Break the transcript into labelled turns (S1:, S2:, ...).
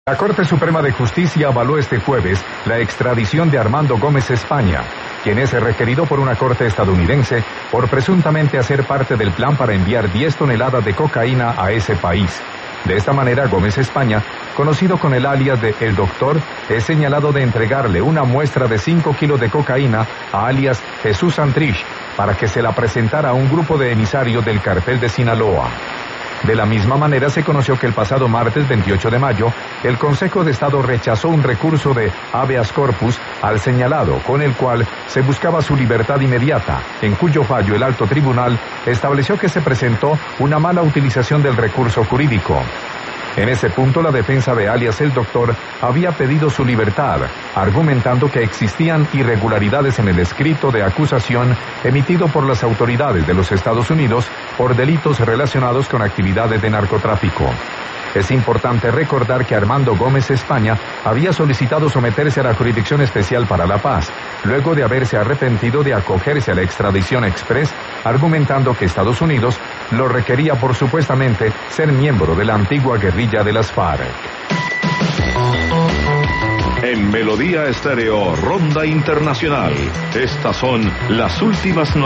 S1: La Corte Suprema de Justicia avaló este jueves la extradición de Armando Gómez España, quien es requerido por una corte estadounidense por presuntamente hacer parte del plan para enviar 10 toneladas de cocaína a ese país. De esta manera, Gómez España, conocido con el alias de El Doctor, es señalado de entregarle una muestra de 5 kilos de cocaína a alias Jesús Santrich para que se la presentara a un grupo de emisarios del cartel de Sinaloa. De la misma manera, se conoció que el pasado martes 28 de mayo, el Consejo de Estado rechazó un recurso de habeas corpus al señalado, con el cual se buscaba su libertad inmediata, en cuyo fallo el alto tribunal estableció que se presentó una mala utilización del recurso jurídico. En ese punto, la defensa de alias El Doctor había pedido su libertad, argumentando que existían irregularidades en el escrito de acusación emitido por las autoridades de los Estados Unidos por delitos relacionados con actividades de narcotráfico. Es importante recordar que Armando Gómez España había solicitado someterse a la Jurisdicción Especial para la Paz, luego de haberse arrepentido de acogerse a la extradición express, argumentando que Estados Unidos lo requería por supuestamente ser miembro de la antigua guerrilla de las FARC.
S2: En Melodía Estéreo, Ronda Internacional. Estas son las últimas noticias.